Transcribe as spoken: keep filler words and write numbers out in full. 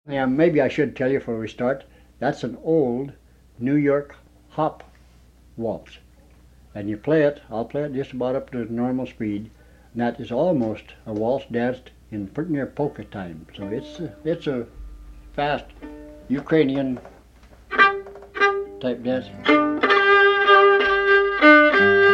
Yeah, maybe I should tell you before we start, that's an old New York hop waltz. And you play it, I'll play it just about up to normal speed, and that is almost a waltz danced in pretty near polka time. So it's a, it's a fast Ukrainian type dance.